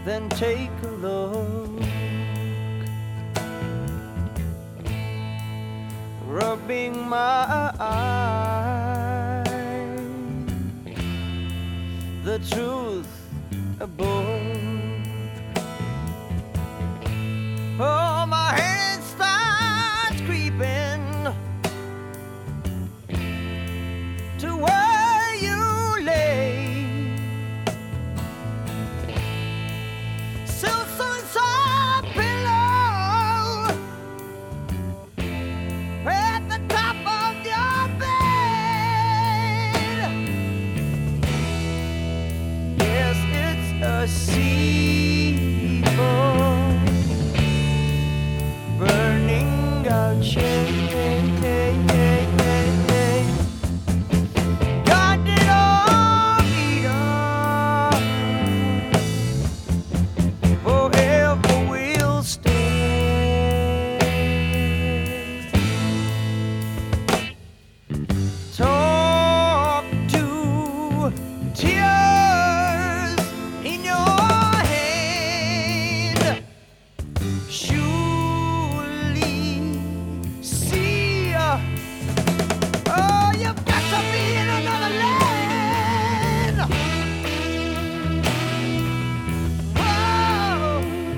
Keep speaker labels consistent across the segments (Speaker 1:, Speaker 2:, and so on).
Speaker 1: then take a look. Rubbing my eye, the truth above. Oh, my hand starts creeping to where you lay. So soft pillow at the top of your bed. Yes, it's a seafoam burning out shade. God did all Eden, forever will stay. Talk to tears in your hand. Surely see, oh, you've got to be in another land. Oh,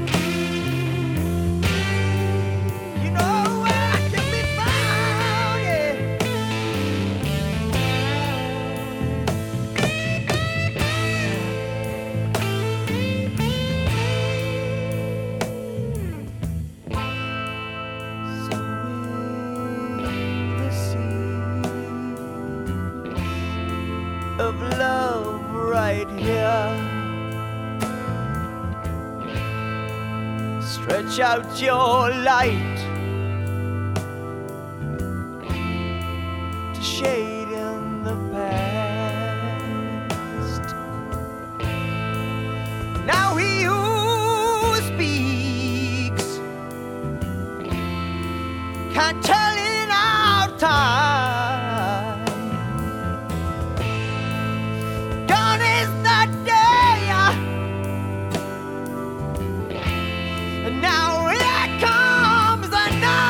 Speaker 1: you know where I can be found, yeah. So the sea of love right here. Stretch out your light to shade in the past. Now he who speaks can't tell in our time. Gone is the day, and now here comes the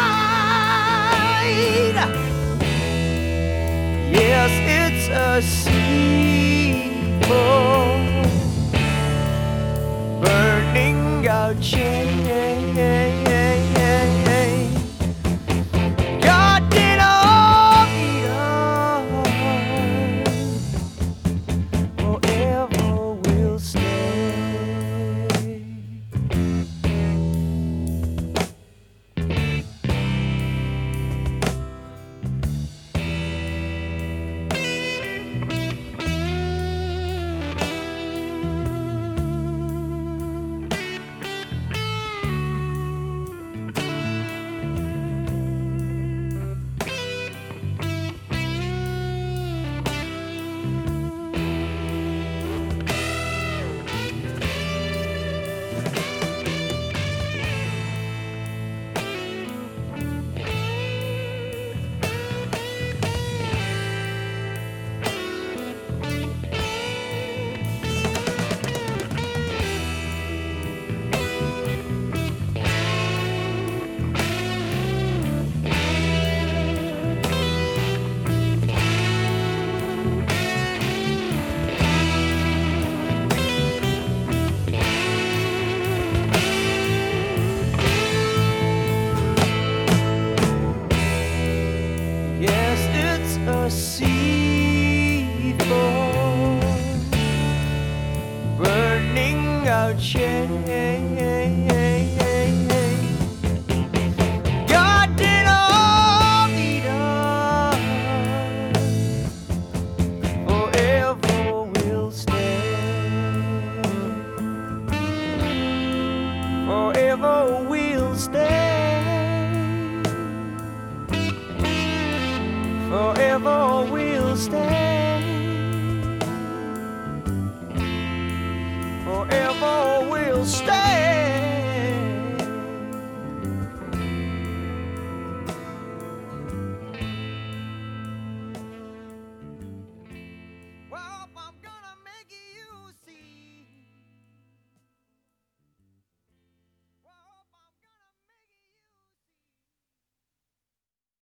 Speaker 1: night. Yes, it's a seafoam burning out shade. God did all Eden, forever will stay. Yes, it's a seafoam burning out shade. God did all Eden, forever will stay. Forever will stay. Forever will stay. Forever will stay.